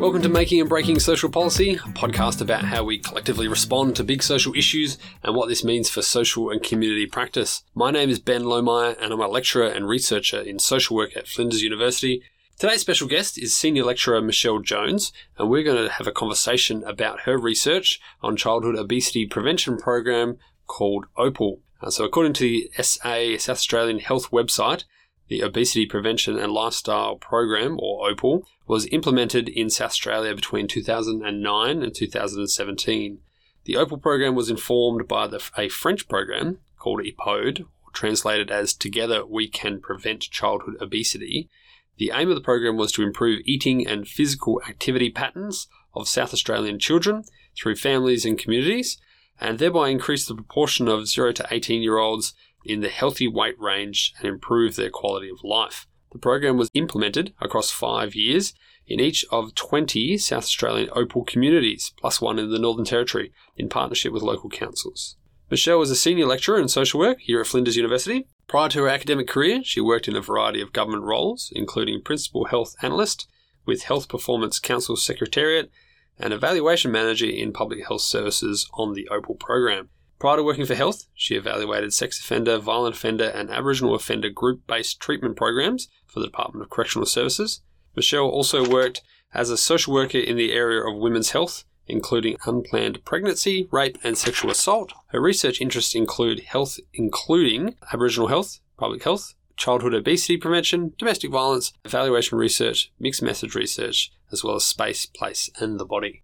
Welcome to Making and Breaking Social Policy, a podcast about how we collectively respond to big social issues and what this means for social and community practice. My name is Ben Lohmeyer and I'm a lecturer and researcher in social work at Flinders University. Today's special guest is Senior Lecturer Michelle Jones, and we're going to have a conversation about her research on childhood obesity prevention program called OPAL. So according to the South Australian Health website, the Obesity Prevention and Lifestyle Program, or OPAL, was implemented in South Australia between 2009 and 2017. The OPAL program was informed by a French program called EPODE, or translated as Together We Can Prevent Childhood Obesity. The aim of the program was to improve eating and physical activity patterns of South Australian children through families and communities, and thereby increase the proportion of 0 to 18-year-olds in the healthy weight range and improve their quality of life. The program was implemented across 5 years in each of 20 South Australian OPAL communities, plus one in the Northern Territory, in partnership with local councils. Michelle was a senior lecturer in social work here at Flinders University. Prior to her academic career, she worked in a variety of government roles, including Principal Health Analyst with Health Performance Council Secretariat and Evaluation Manager in Public Health Services on the OPAL program. Prior to working for Health, she evaluated sex offender, violent offender and Aboriginal offender group-based treatment programs for the Department of Correctional Services. Michelle also worked as a social worker in the area of women's health, including unplanned pregnancy, rape and sexual assault. Her research interests include health, including Aboriginal health, public health, childhood obesity prevention, domestic violence, evaluation research, mixed method research, as well as space, place and the body.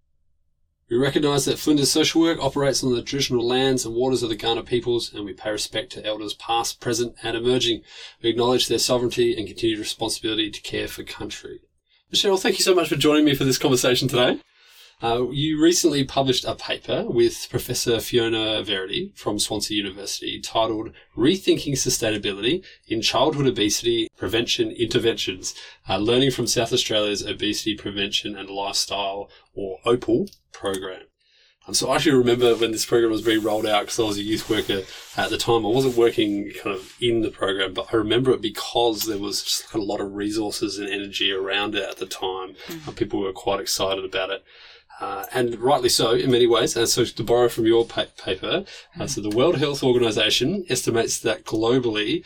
We recognise that Flinders Social Work operates on the traditional lands and waters of the Kaurna peoples, and we pay respect to elders past, present and emerging. We acknowledge their sovereignty and continued responsibility to care for country. Michelle, thank you so much for joining me for this conversation today. You recently published a paper with Professor Fiona Verity from Swansea University titled Rethinking Sustainability in Childhood Obesity Prevention Interventions, Learning from South Australia's Obesity Prevention and Lifestyle, or OPAL, program. So I actually remember when this program was being rolled out, because I was a youth worker at the time. I wasn't working kind of in the program, but I remember it because there was just a lot of resources and energy around it at the time. People were quite excited about it. And rightly so in many ways. And so to borrow from your paper, so the World Health Organization estimates that globally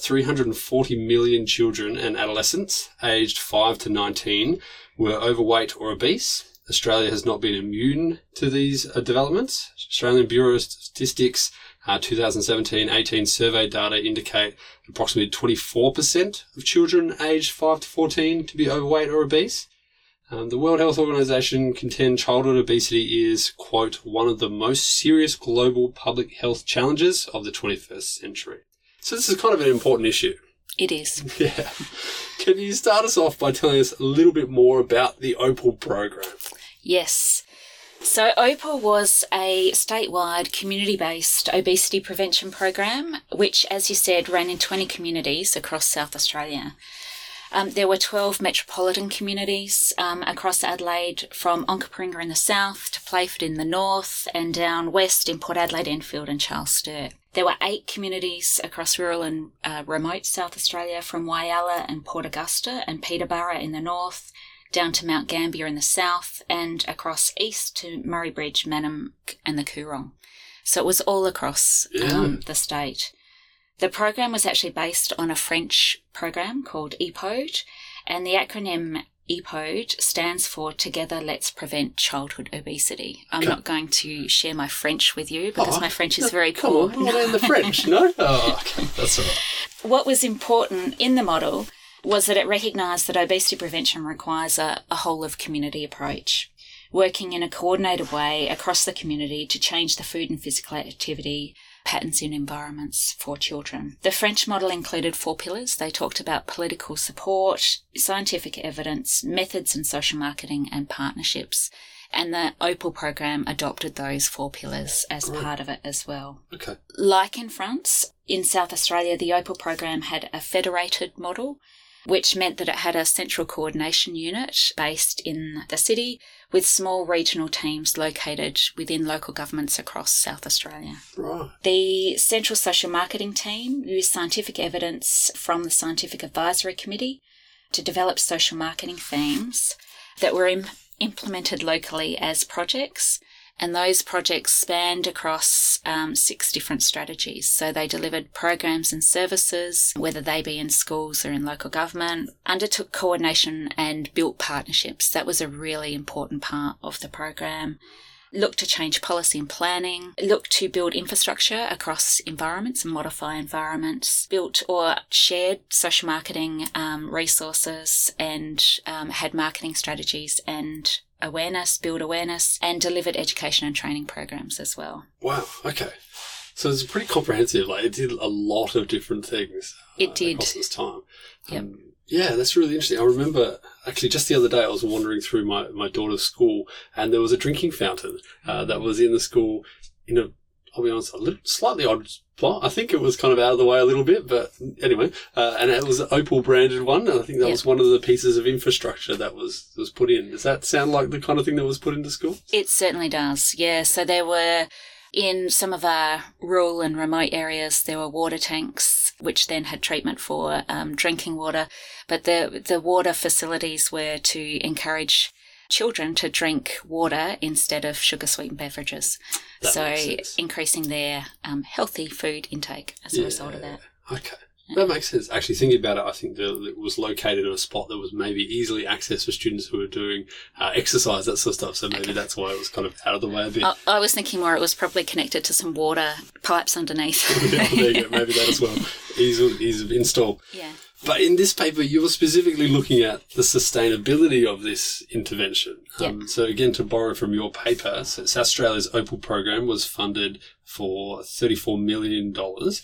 340 million children and adolescents aged 5 to 19 were overweight or obese. Australia has not been immune to these developments. Australian Bureau of Statistics 2017-18 survey data indicate approximately 24% of children aged 5 to 14 to be overweight or obese. The World Health Organization contends childhood obesity is, quote, one of the most serious global public health challenges of the 21st century. So this is kind of an important issue. It is. Yeah. Can you start us off by telling us a little bit more about the OPAL program? Yes. So OPAL was a statewide community-based obesity prevention program, which, as you said, ran in 20 communities across South Australia. There were 12 metropolitan communities across Adelaide, from Onkaparinga in the south to Playford in the north and down west in Port Adelaide, Enfield and Charles Sturt. There were 8 communities across rural and remote South Australia, from Whyalla and Port Augusta and Peterborough in the north, down to Mount Gambier in the south, and across east to Murray Bridge, Mannum and the Coorong. So it was all across the state. The program was actually based on a French program called EPODE, and the acronym EPODE stands for Together Let's Prevent Childhood Obesity. I'm not going to share my French with you because my French is very poor. Come on, we'll learn the French, no? Oh, okay, that's all right. What was important in the model was that it recognised that obesity prevention requires a whole-of-community approach, working in a coordinated way across the community to change the food and physical activity patterns in environments for children. The French model included 4 pillars. They talked about political support, scientific evidence, methods and social marketing, and partnerships. And the OPAL program adopted those 4 pillars as part of it as well. Okay. Like in France, in South Australia, the OPAL program had a federated model, which meant that it had a central coordination unit based in the city with small regional teams located within local governments across South Australia. Right. The central social marketing team used scientific evidence from the Scientific Advisory Committee to develop social marketing themes that were implemented locally as projects. And those projects spanned across 6 different strategies. So they delivered programs and services, whether they be in schools or in local government, undertook coordination and built partnerships. That was a really important part of the program. Looked to change policy and planning, looked to build infrastructure across environments and modify environments, built or shared social marketing resources, and had marketing strategies and build awareness, and delivered education and training programs as well. Wow, okay. So it's pretty comprehensive. Like, it did a lot of different things. It did. Across this time. Yep. Yeah, that's really interesting. I remember, actually, just the other day I was wandering through my daughter's school, and there was a drinking fountain that was in the school in I'll be honest, a slightly odd plot. I think it was kind of out of the way a little bit, but anyway. And it was an Opal branded one, and I think that was one of the pieces of infrastructure that was put in. Does that sound like the kind of thing that was put into school? It certainly does, yeah. So there were, in some of our rural and remote areas, there were water tanks, which then had treatment for drinking water. But the water facilities were to encourage children to drink water instead of sugar-sweetened beverages. So increasing their healthy food intake as a result of that. Okay. That makes sense. Actually, thinking about it, I think it was located in a spot that was maybe easily accessed for students who were doing exercise, that sort of stuff. So maybe that's why it was kind of out of the way a bit. I was thinking more it was probably connected to some water pipes underneath. Yeah, there you go. Maybe that as well. Ease of install. Yeah. But in this paper, you were specifically looking at the sustainability of this intervention. Yep. So again, to borrow from your paper, so South Australia's Opal program was funded for $34 million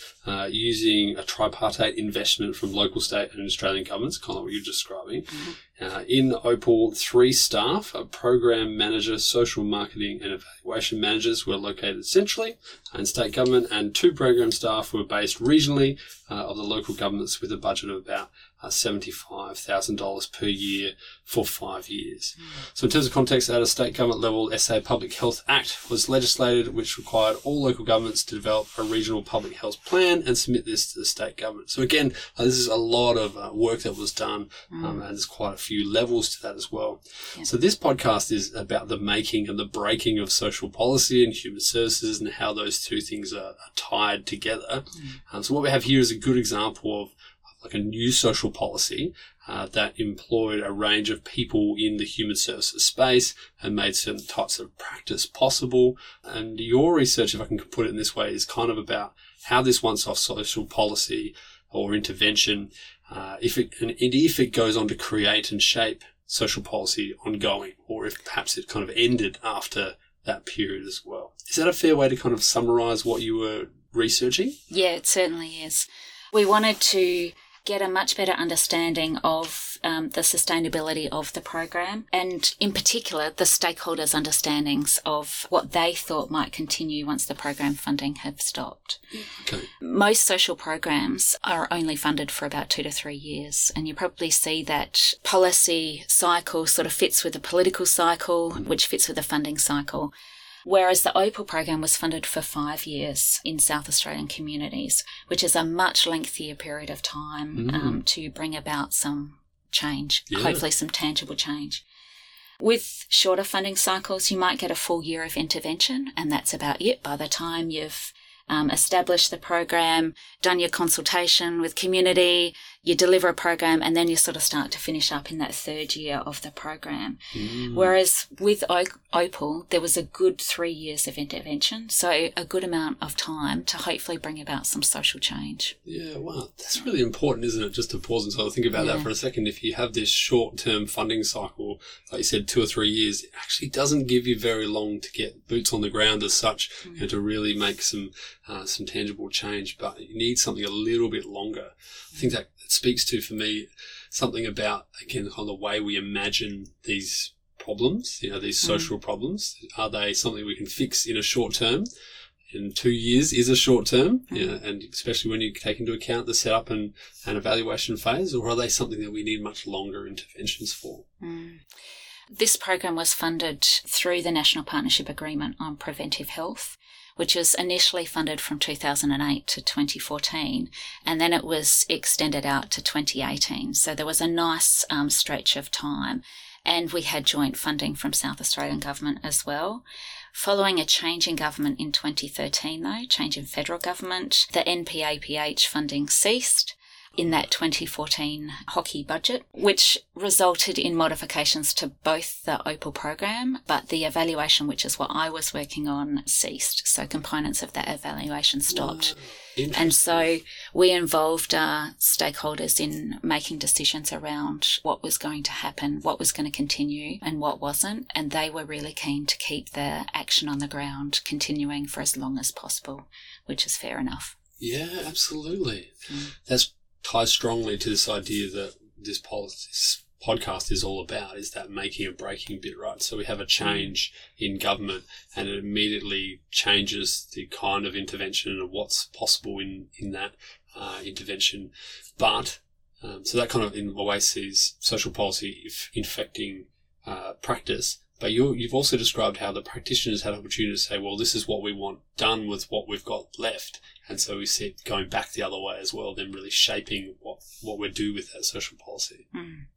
using a tripartite investment from local, state and Australian governments, kind of what you're describing. Mm-hmm. In Opal, 3 staff, a program manager, social marketing and evaluation managers were located centrally in state government, and 2 program staff were based regionally of the local governments with a budget of about $75,000 per year for 5 years. So in terms of context, at a state government level, SA Public Health Act was legislated, which required all local governments to develop a regional public health plan and submit this to the state government. So again, this is a lot of work that was done, and there's quite a few levels to that as well. Yeah. So this podcast is about the making and the breaking of social policy and human services and how those two things are tied together. So what we have here is a good example of like a new social policy that employed a range of people in the human services space and made certain types of practice possible. And your research, if I can put it in this way, is kind of about how this once-off social policy or intervention, if it goes on to create and shape social policy ongoing, or if perhaps it kind of ended after that period as well. Is that a fair way to kind of summarise what you were researching? Yeah, it certainly is. We wanted to get a much better understanding of the sustainability of the program, and in particular the stakeholders' understandings of what they thought might continue once the program funding had stopped. Okay. Most social programs are only funded for about 2 to 3 years, and you probably see that policy cycle sort of fits with the political cycle, which fits with the funding cycle. Whereas the Opal program was funded for 5 years in South Australian communities, which is a much lengthier period of time to bring about some change, hopefully some tangible change. With shorter funding cycles, you might get a full year of intervention, and that's about it. By the time you've established the program, done your consultation with community, you deliver a program, and then you sort of start to finish up in that 3rd year of the program. Whereas with Opal, there was a good 3 years of intervention, so a good amount of time to hopefully bring about some social change. Yeah, wow. That's really important, isn't it? Just to pause and sort of think about that for a second. If you have this short-term funding cycle, like you said, 2 or 3 years, it actually doesn't give you very long to get boots on the ground as such, to really make some tangible change, but you need something a little bit longer. I think that speaks to, for me, something about, again, kind of the way we imagine these problems, these social problems. Are they something we can fix in a short term? And 2 years is a short term, and especially when you take into account the setup and evaluation phase, or are they something that we need much longer interventions for? This program was funded through the National Partnership Agreement on Preventive Health, which was initially funded from 2008 to 2014, and then it was extended out to 2018. So there was a nice stretch of time. and we had joint funding from South Australian Government as well. Following a change in government in 2013, though, change in federal government, the NPAPH funding ceased in that 2014 hockey budget, which resulted in modifications to both the OPAL program, but the evaluation, which is what I was working on, ceased. So components of that evaluation stopped. And so we involved our stakeholders in making decisions around what was going to happen, what was going to continue and what wasn't. And they were really keen to keep the action on the ground continuing for as long as possible, which is fair enough. Yeah, absolutely. That ties strongly to this idea that this podcast is all about, is that making and breaking bit, right? So we have a change in government and it immediately changes the kind of intervention and what's possible in that intervention. But so that kind of in a way sees social policy infecting practice. But you've also described how the practitioners had opportunity to say, well, this is what we want done with what we've got left. And so we see it going back the other way as well, then really shaping what we do with that social policy.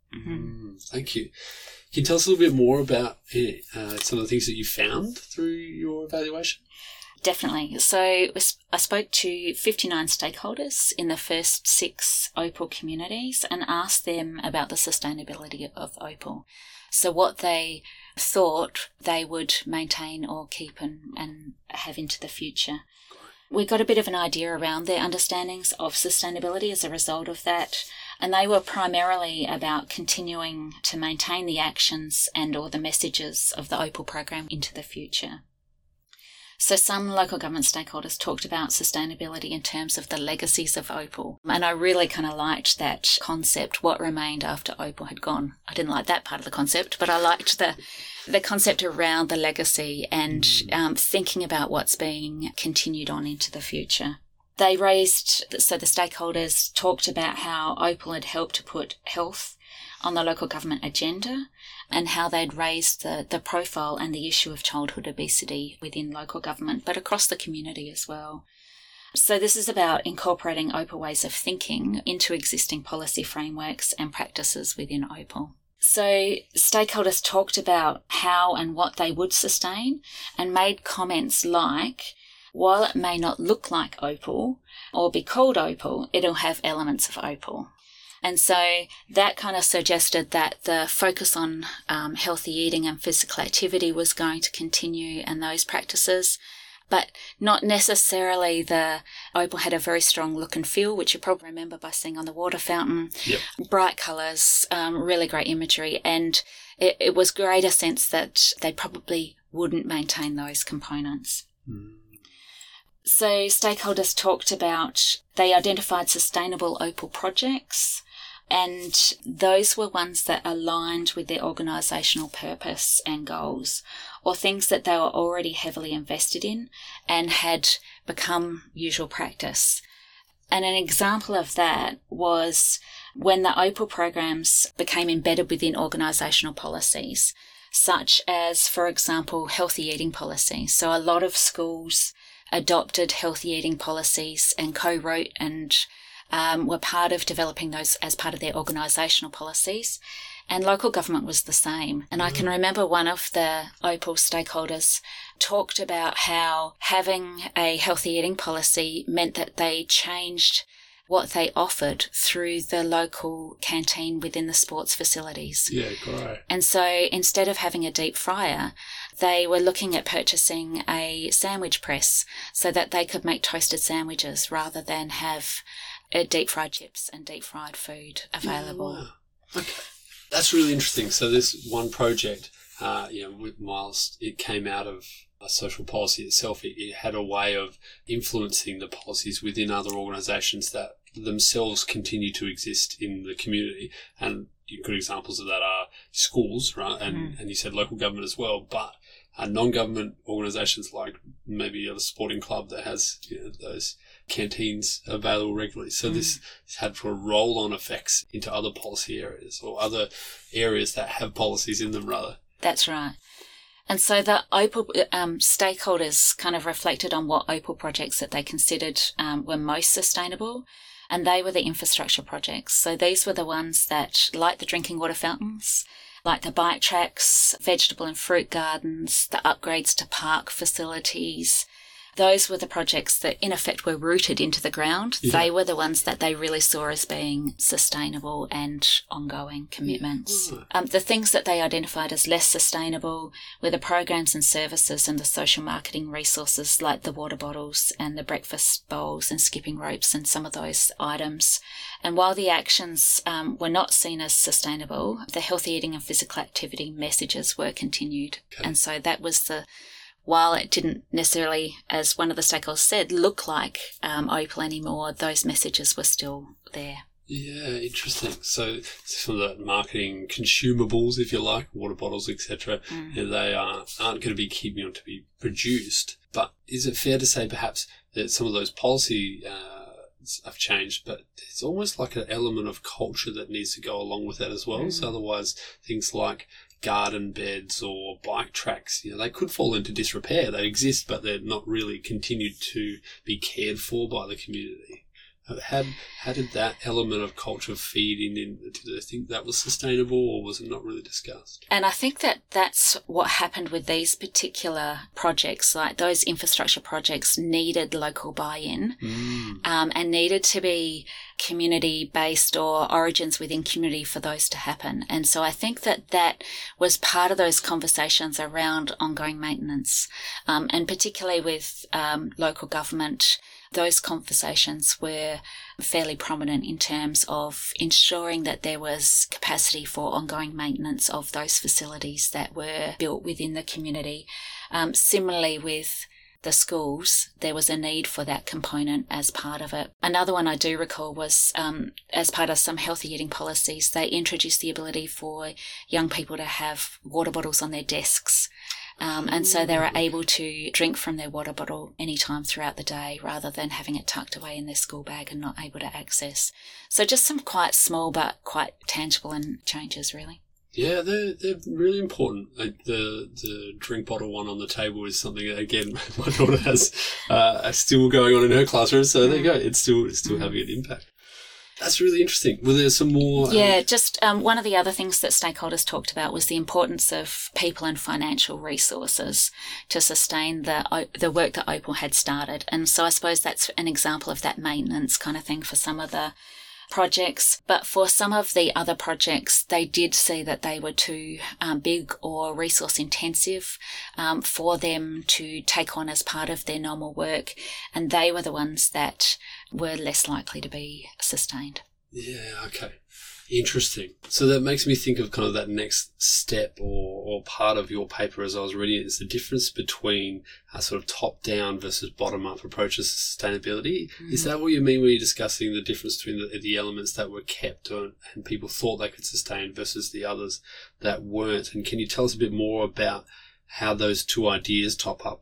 Thank you. Can you tell us a little bit more about some of the things that you found through your evaluation? Definitely. So I spoke to 59 stakeholders in the first 6 OPAL communities and asked them about the sustainability of OPAL. So what they thought they would maintain or keep and have into the future. We got a bit of an idea around their understandings of sustainability as a result of that, and they were primarily about continuing to maintain the actions and or the messages of the OPAL program into the future. So some local government stakeholders talked about sustainability in terms of the legacies of OPAL. And I really kind of liked that concept, what remained after OPAL had gone. I didn't like that part of the concept, but I liked the concept around the legacy and thinking about what's being continued on into the future. They raised, so the stakeholders talked about how OPAL had helped to put health on the local government agenda and how they'd raised the profile and the issue of childhood obesity within local government, but across the community as well. So this is about incorporating OPAL ways of thinking into existing policy frameworks and practices within OPAL. So stakeholders talked about how and what they would sustain and made comments like, while it may not look like OPAL or be called OPAL, it'll have elements of OPAL. And so that kind of suggested that the focus on healthy eating and physical activity was going to continue and those practices, but not necessarily the OPAL had a very strong look and feel, which you probably remember by seeing on the water fountain. Yep. Bright colours, really great imagery, and it was greater sense that they probably wouldn't maintain those components. So stakeholders talked about, they identified sustainable OPAL projects, and those were ones that aligned with their organisational purpose and goals, or things that they were already heavily invested in and had become usual practice. And an example of that was when the OPAL programs became embedded within organisational policies, such as, for example, healthy eating policy. So a lot of schools adopted healthy eating policies and co-wrote and were part of developing those as part of their organisational policies. And local government was the same. And I can remember one of the OPAL stakeholders talked about how having a healthy eating policy meant that they changed what they offered through the local canteen within the sports facilities. Yeah, great. And so instead of having a deep fryer, they were looking at purchasing a sandwich press so that they could make toasted sandwiches rather than have deep fried chips and deep fried food available. Yeah, wow. Okay. That's really interesting. So this one project, whilst it came out of a social policy itself, it had a way of influencing the policies within other organisations that themselves continue to exist in the community. And good examples of that are schools, right? And you said local government as well, but non-government organisations like maybe a sporting club that has those canteens available regularly. So this had sort of roll-on effects into other policy areas or other areas that have policies in them, rather. That's right. And so the OPAL stakeholders kind of reflected on what OPAL projects that they considered were most sustainable, and they were the infrastructure projects. So these were the ones that, like the drinking water fountains, like the bike tracks, vegetable and fruit gardens, the upgrades to park facilities. Those were the projects that, in effect, were rooted into the ground. Yeah. They were the ones that they really saw as being sustainable and ongoing commitments. Yeah. The things that they identified as less sustainable were the programs and services and the social marketing resources like the water bottles and the breakfast bowls and skipping ropes and some of those items. And while the actions were not seen as sustainable, the healthy eating and physical activity messages were continued. Okay. And so that was while it didn't necessarily, as one of the stakeholders said, look like Opal anymore, those messages were still there. Yeah, interesting. So some of that marketing consumables, if you like, water bottles, etc., they aren't going to be keeping on to be produced. But is it fair to say perhaps that some of those policy have changed, but there's almost like an element of culture that needs to go along with that as well? So otherwise, things like garden beds or bike tracks, they could fall into disrepair. They exist, but they're not really continued to be cared for by the community. How did that element of culture feed in? Did they think that was sustainable, or was it not really discussed? And I think that's what happened with these particular projects. Like those infrastructure projects needed local buy-in and needed to be community-based or origins within community for those to happen. And so I think that was part of those conversations around ongoing maintenance, and particularly with local government. Those conversations were fairly prominent in terms of ensuring that there was capacity for ongoing maintenance of those facilities that were built within the community. Similarly with the schools, there was a need for that component as part of it. Another one I do recall was as part of some healthy eating policies, they introduced the ability for young people to have water bottles on their desks. And so they were able to drink from their water bottle anytime throughout the day rather than having it tucked away in their school bag and not able to access. So just some quite small but quite tangible changes, really. Yeah, they're really important. Like the drink bottle one on the table is something that, again, my daughter has still going on in her classroom. So there you go. It's still having an impact. That's really interesting. Were there some more? Yeah, just one of the other things that stakeholders talked about was the importance of people and financial resources to sustain the work that Opal had started. And so I suppose that's an example of that maintenance kind of thing for some of the projects. But for some of the other projects, they did see that they were too big or resource intensive for them to take on as part of their normal work. And they were the ones that were less likely to be sustained. Yeah, okay. Interesting. So that makes me think of kind of that next step or part of your paper as I was reading it, is the difference between a sort of top-down versus bottom-up approaches to sustainability. Is that what you mean when you're discussing the difference between the elements that were kept and people thought they could sustain versus the others that weren't? And can you tell us a bit more about how those two ideas, top-down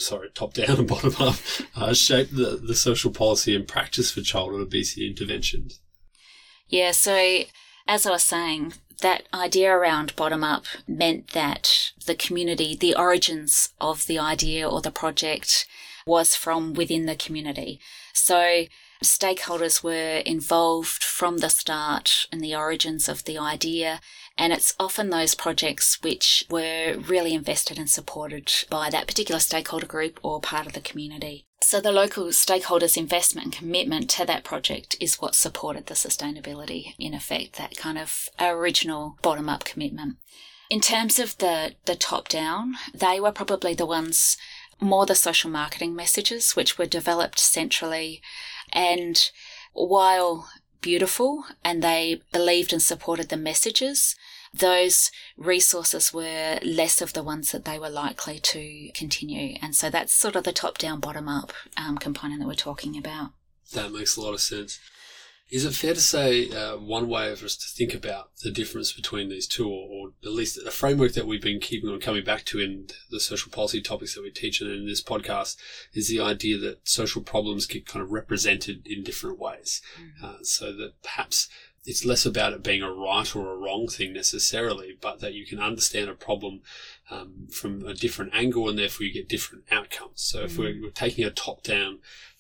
and bottom-up, shape the social policy and practice for childhood obesity interventions? Yeah, so as I was saying, that idea around bottom-up meant that the community, the origins of the idea or the project was from within the community. So stakeholders were involved from the start in the origins of the idea, and it's often those projects which were really invested and supported by that particular stakeholder group or part of the community. So the local stakeholders' investment and commitment to that project is what supported the sustainability, in effect, that kind of original bottom-up commitment. In terms of the top-down, they were probably the ones, more the social marketing messages, which were developed centrally. And while beautiful and they believed and supported the messages, those resources were less of the ones that they were likely to continue. And so that's sort of the top-down, bottom-up component that we're talking about. That makes a lot of sense. Is it fair to say one way for us to think about the difference between these two, or at least a framework that we've been keeping on coming back to in the social policy topics that we teach and in this podcast, is the idea that social problems get kind of represented in different ways, so that perhaps it's less about it being a right or a wrong thing necessarily, but that you can understand a problem from a different angle and therefore you get different outcomes. So if we're taking a top-down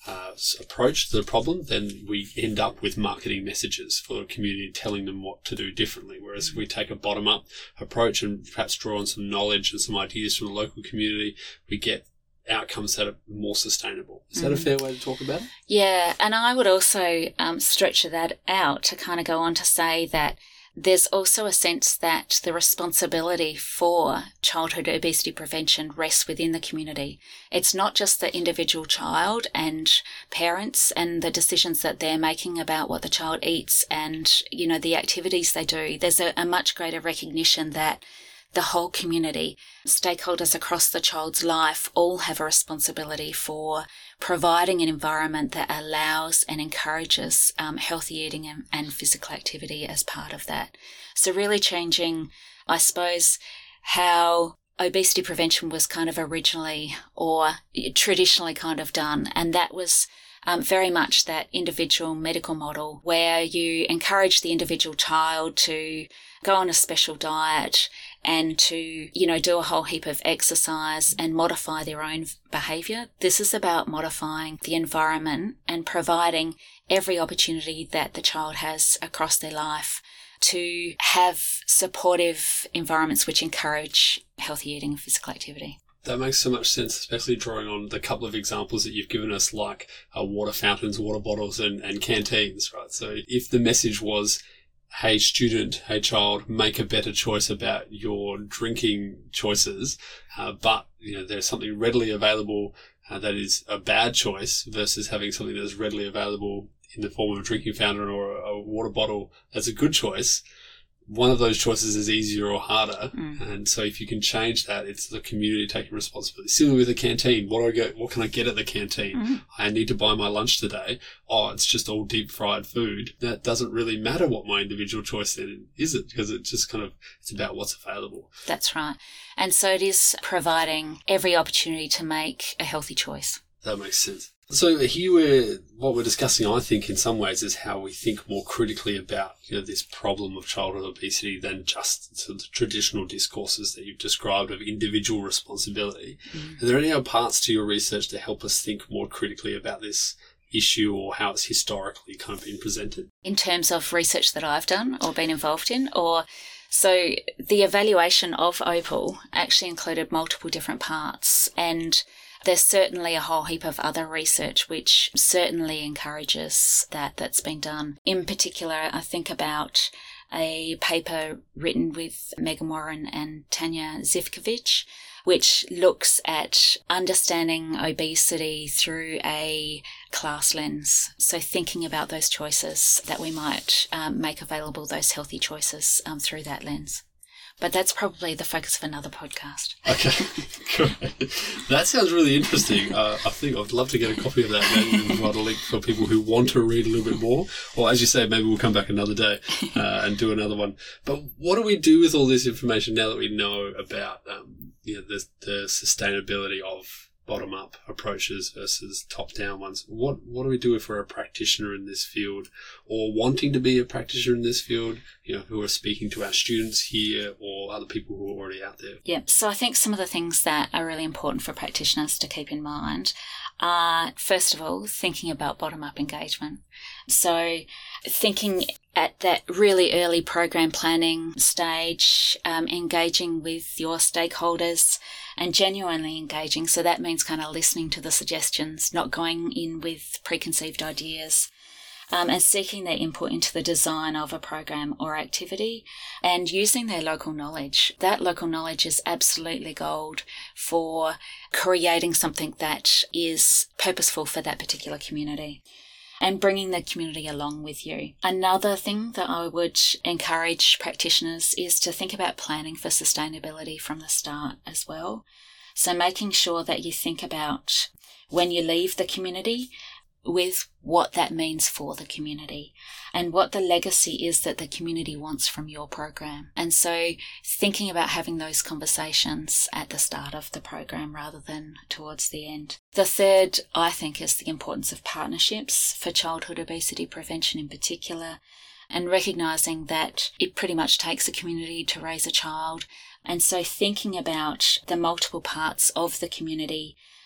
approach to the problem, then we end up with marketing messages for the community telling them what to do differently. Whereas if we take a bottom-up approach and perhaps draw on some knowledge and some ideas from the local community, we get outcomes that are more sustainable. Is that a fair way to talk about it? Yeah, and I would also stretch that out to kind of go on to say that there's also a sense that the responsibility for childhood obesity prevention rests within the community. It's not just the individual child and parents and the decisions that they're making about what the child eats and, you know, the activities they do. There's a much greater recognition that the whole community, stakeholders across the child's life, all have a responsibility for providing an environment that allows and encourages healthy eating and physical activity as part of that. So really changing, I suppose, how obesity prevention was kind of originally or traditionally kind of done. And that was very much that individual medical model where you encourage the individual child to go on a special diet and to, you know, do a whole heap of exercise and modify their own behaviour. This is about modifying the environment and providing every opportunity that the child has across their life to have supportive environments which encourage healthy eating and physical activity. That makes so much sense, especially drawing on the couple of examples that you've given us, like water fountains, water bottles, and canteens, right? So if the message was, hey student, hey child, make a better choice about your drinking choices, but you know there's something readily available that is a bad choice versus having something that is readily available in the form of a drinking fountain or a water bottle that's a good choice. One of those choices is easier or harder. And so if you can change that, it's the community taking responsibility. Similar with a canteen. What can I get at the canteen? I need to buy my lunch today. Oh, it's just all deep fried food. That doesn't really matter what my individual choice then is, it? Because it just it's about what's available. That's right. And so it is providing every opportunity to make a healthy choice. That makes sense. So here what we're discussing, I think, in some ways, is how we think more critically about this problem of childhood obesity than just the traditional discourses that you've described of individual responsibility. Are there any other parts to your research to help us think more critically about this issue or how it's historically kind of been presented? In terms of research that I've done or been involved in, so the evaluation of OPAL actually included multiple different parts, and there's certainly a whole heap of other research which certainly encourages that's been done. In particular, I think about a paper written with Megan Warren and Tanya Zivkovic, which looks at understanding obesity through a class lens. So thinking about those choices that we might make available, those healthy choices through that lens. But that's probably the focus of another podcast. Okay, great. That sounds really interesting. I think I'd love to get a copy of that and provide a link for people who want to read a little bit more. Or as you say, maybe we'll come back another day and do another one. But what do we do with all this information now that we know about the sustainability of bottom-up approaches versus top-down ones? What do we do if we're a practitioner in this field or wanting to be a practitioner in this field, who are speaking to our students here or other people who are already out there? Yeah, so I think some of the things that are really important for practitioners to keep in mind are, first of all, thinking about bottom-up engagement. So thinking at that really early program planning stage, engaging with your stakeholders and genuinely engaging. So that means kind of listening to the suggestions, not going in with preconceived ideas, and seeking their input into the design of a program or activity and using their local knowledge. That local knowledge is absolutely gold for creating something that is purposeful for that particular community and bringing the community along with you. Another thing that I would encourage practitioners is to think about planning for sustainability from the start as well. So making sure that you think about when you leave the community with what that means for the community and what the legacy is that the community wants from your program. And so thinking about having those conversations at the start of the program rather than towards the end. The third, I think, is the importance of partnerships for childhood obesity prevention in particular, and recognising that it pretty much takes a community to raise a child. And so thinking about the multiple parts of the community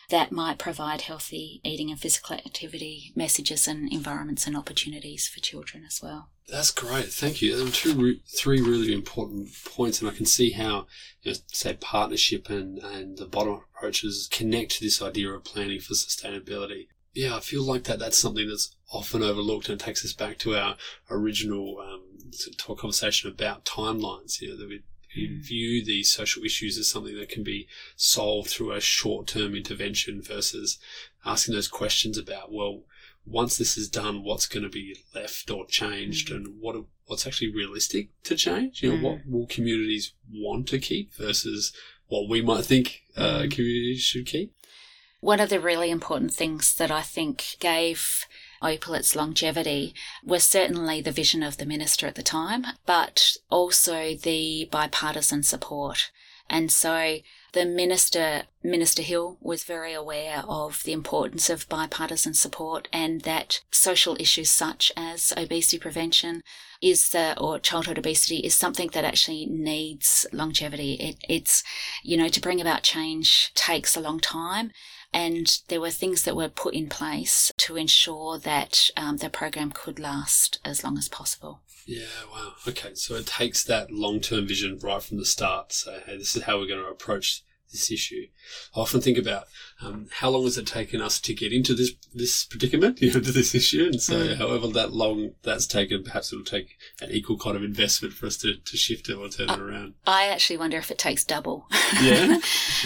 that might provide healthy eating and physical activity messages and environments and opportunities for children as well. That's great. Thank you. There are three really important points, and I can see how, say, partnership and the bottom-up approaches connect to this idea of planning for sustainability. Yeah, I feel like that's something that's often overlooked, and it takes us back to our original conversation about timelines. That we view these social issues as something that can be solved through a short-term intervention versus asking those questions about, well, once this is done, what's going to be left or changed, and what's actually realistic to change? What will communities want to keep versus what we might think communities should keep? One of the really important things that I think gave Opal its longevity was certainly the vision of the minister at the time, but also the bipartisan support. And so the Minister Hill, was very aware of the importance of bipartisan support, and that social issues such as obesity prevention or childhood obesity is something that actually needs longevity. It's to bring about change takes a long time. And there were things that were put in place to ensure that the program could last as long as possible. Yeah, wow. Okay, so it takes that long-term vision right from the start. So, hey, this is how we're going to approach this issue. I often think about how long has it taken us to get into this predicament, to this issue, and so however that long that's taken, perhaps it'll take an equal kind of investment for us to shift it or turn it around. I actually wonder if it takes double. Yeah.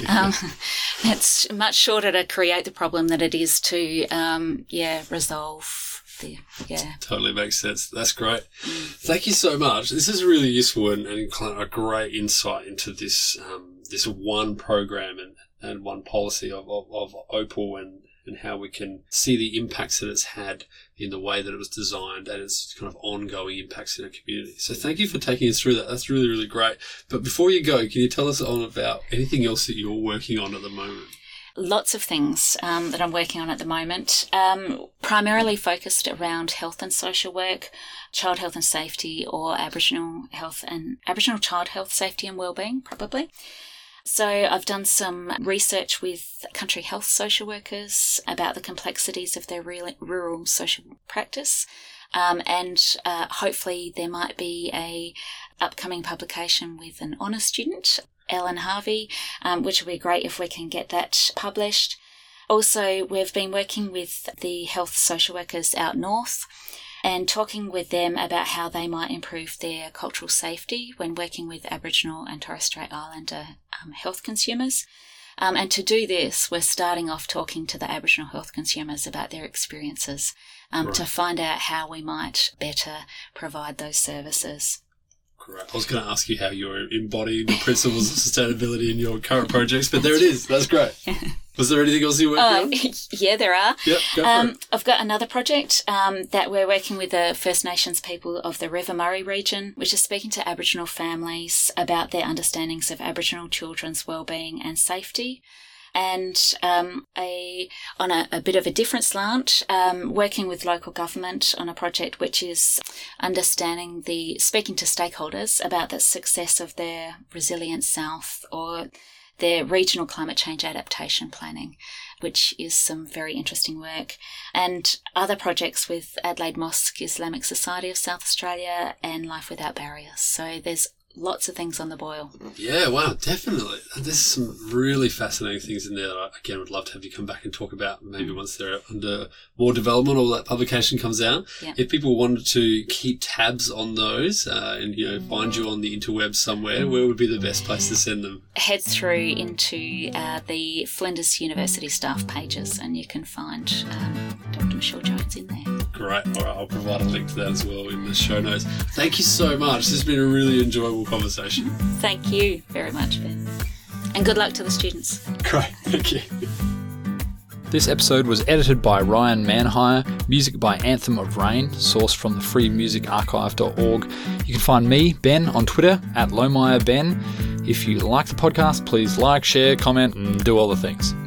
It's much shorter to create the problem than it is to resolve. Totally makes sense. That's great. Thank you so much. This is really useful and a great insight into this this one program and one policy of Opal and how we can see the impacts that it's had in the way that it was designed and its kind of ongoing impacts in our community. So thank you for taking us through that. That's really, really great. But before you go, can you tell us about anything else that you're working on at the moment? Lots of things that I'm working on at the moment, primarily focused around health and social work, child health and safety, or Aboriginal child health, safety and wellbeing, probably. So I've done some research with country health social workers about the complexities of their rural social practice. And hopefully there might be a upcoming publication with an honours student, Ellen Harvey, which will be great if we can get that published. Also, we've been working with the health social workers out north and talking with them about how they might improve their cultural safety when working with Aboriginal and Torres Strait Islander health consumers. And to do this, we're starting off talking to the Aboriginal health consumers about their experiences to find out how we might better provide those services. Great. I was going to ask you how you're embodying the principles of sustainability in your current projects, but there it is. That's great. Was there anything else you worked on? Yeah, there are. Yep, go for it. I've got another project that we're working with the First Nations people of the River Murray region, which is speaking to Aboriginal families about their understandings of Aboriginal children's wellbeing and safety. And on a bit of a different slant, working with local government on a project which is speaking to stakeholders about the success of their Resilient South or their regional climate change adaptation planning, which is some very interesting work. And other projects with Adelaide Mosque, Islamic Society of South Australia, and Life Without Barriers. So there's lots of things on the boil. Yeah, wow, definitely. There's some really fascinating things in there that I, again, would love to have you come back and talk about maybe once they're under more development or that publication comes out. Yeah. If people wanted to keep tabs on those and, find you on the interwebs somewhere, where would be the best place to send them? Head through into the Flinders University staff pages and you can find Dr. Michelle Jones in there. Great. All right, I'll provide a link to that as well in the show notes. Thank you so much. This has been a really enjoyable conversation. Thank you very much, Ben. And good luck to the students. Great. Thank you. This episode was edited by Ryan Manhire, music by Anthem of Rain, sourced from the freemusicarchive.org. You can find me, Ben, on Twitter @LomireBen. If you like the podcast, please like, share, comment, and do all the things.